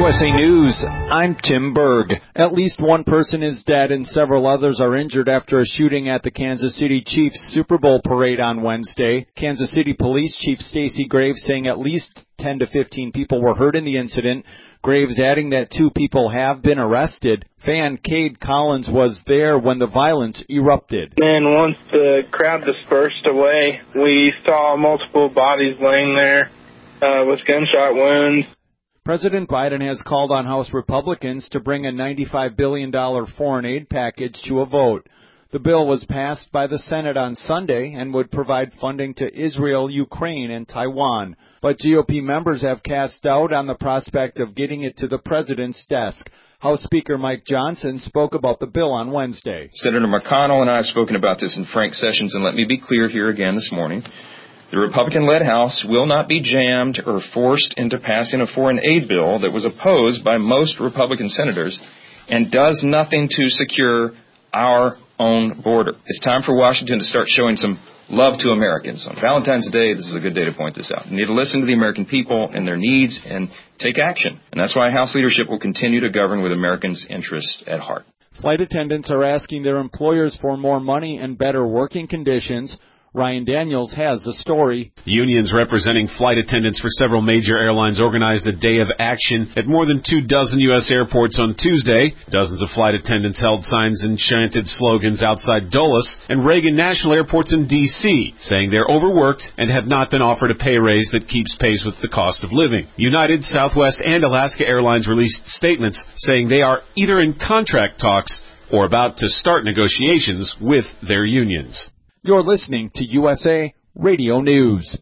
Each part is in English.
USA News, I'm Tim Berg. At least one person is dead and several others are injured after a shooting at the Kansas City Chiefs Super Bowl parade on Wednesday. Kansas City Police Chief Stacey Graves saying at least 10 to 15 people were hurt in the incident. Graves adding that 2 people have been arrested. Fan Cade Collins was there when the violence erupted. And once the crowd dispersed away, we saw multiple bodies laying there with gunshot wounds. President Biden has called on House Republicans to bring a $95 billion foreign aid package to a vote. The bill was passed by the Senate on Sunday and would provide funding to Israel, Ukraine, and Taiwan. But GOP members have cast doubt on the prospect of getting it to the president's desk. House Speaker Mike Johnson spoke about the bill on Wednesday. Senator McConnell and I have spoken about this in frank sessions, and let me be clear here again this morning. The Republican-led House will not be jammed or forced into passing a foreign aid bill that was opposed by most Republican senators and does nothing to secure our own border. It's time for Washington to start showing some love to Americans. On Valentine's Day, this is a good day to point this out. You need to listen to the American people and their needs and take action. And that's why House leadership will continue to govern with Americans' interests at heart. Flight attendants are asking their employers for more money and better working conditions. Ryan Daniels has the story. Unions representing flight attendants for several major airlines organized a day of action at more than 24 U.S. airports on Tuesday. Dozens of flight attendants held signs and chanted slogans outside Dulles and Reagan National Airports in D.C., saying they're overworked and have not been offered a pay raise that keeps pace with the cost of living. United, Southwest, and Alaska Airlines released statements saying they are either in contract talks or about to start negotiations with their unions. You're listening to USA Radio News.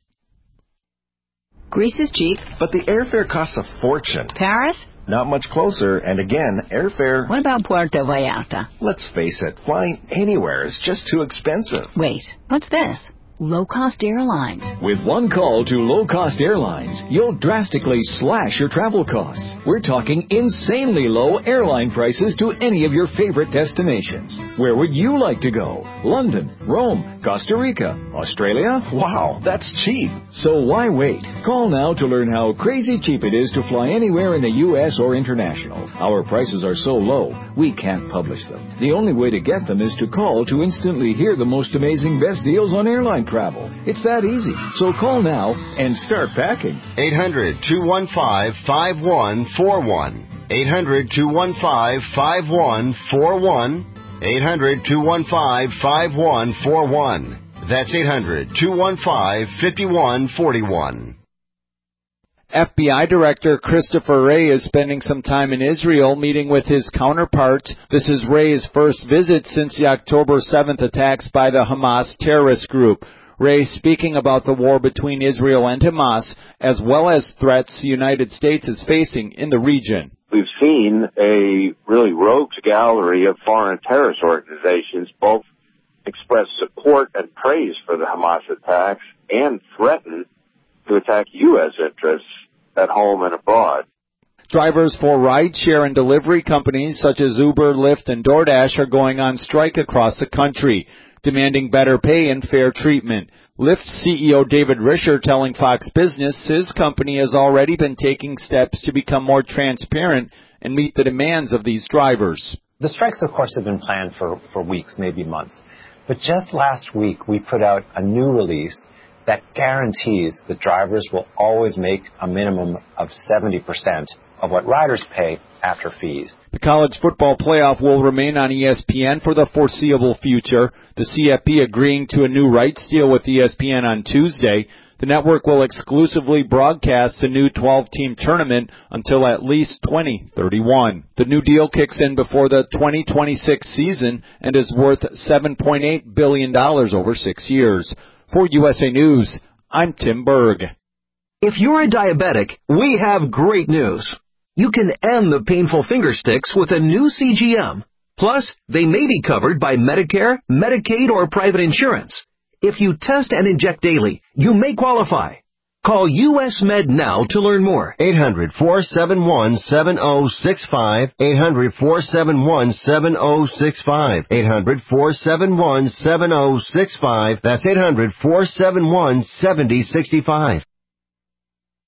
Greece is cheap. But the airfare costs a fortune. Paris? Not much closer, and again, airfare... What about Puerto Vallarta? Let's face it, flying anywhere is just too expensive. Wait, what's this? Low-cost airlines. With one call to low-cost airlines, you'll drastically slash your travel costs. We're talking insanely low airline prices to any of your favorite destinations. Where would you like to go? London, Rome, Costa Rica, Australia? Wow, that's cheap. So why wait? Call now to learn how crazy cheap it is to fly anywhere in the U.S. or international. Our prices are so low, we can't publish them. The only way to get them is to call to instantly hear the most amazing best deals on airline travel. It's that easy. So call now and start packing. 800-215-5141. 800-215-5141. 800-215-5141. That's 800-215-5141. FBI Director Christopher Wray is spending some time in Israel meeting with his counterparts. This is Wray's first visit since the October 7th attacks by the Hamas terrorist group. Wray speaking about the war between Israel and Hamas, as well as threats the United States is facing in the region. We've seen a really rogues gallery of foreign terrorist organizations both express support and praise for the Hamas attacks and threaten to attack U.S. interests at home and abroad. Drivers for rideshare and delivery companies such as Uber, Lyft, and DoorDash are going on strike across the country, demanding better pay and fair treatment. Lyft CEO David Risher telling Fox Business his company has already been taking steps to become more transparent and meet the demands of these drivers. The strikes, of course, have been planned for weeks, maybe months. But just last week, we put out a new release that guarantees that drivers will always make a minimum of 70% of what riders pay after fees. The college football playoff will remain on ESPN for the foreseeable future. The CFP agreeing to a new rights deal with ESPN on Tuesday. The network will exclusively broadcast the new 12-team tournament until at least 2031. The new deal kicks in before the 2026 season and is worth $7.8 billion over 6 years. For USA News, I'm Tim Berg. If you're a diabetic, we have great news. You can end the painful finger sticks with a new CGM. Plus, they may be covered by Medicare, Medicaid, or private insurance. If you test and inject daily, you may qualify. Call US Med now to learn more. 800-471-7065. 800-471-7065. 800-471-7065. That's 800-471-7065.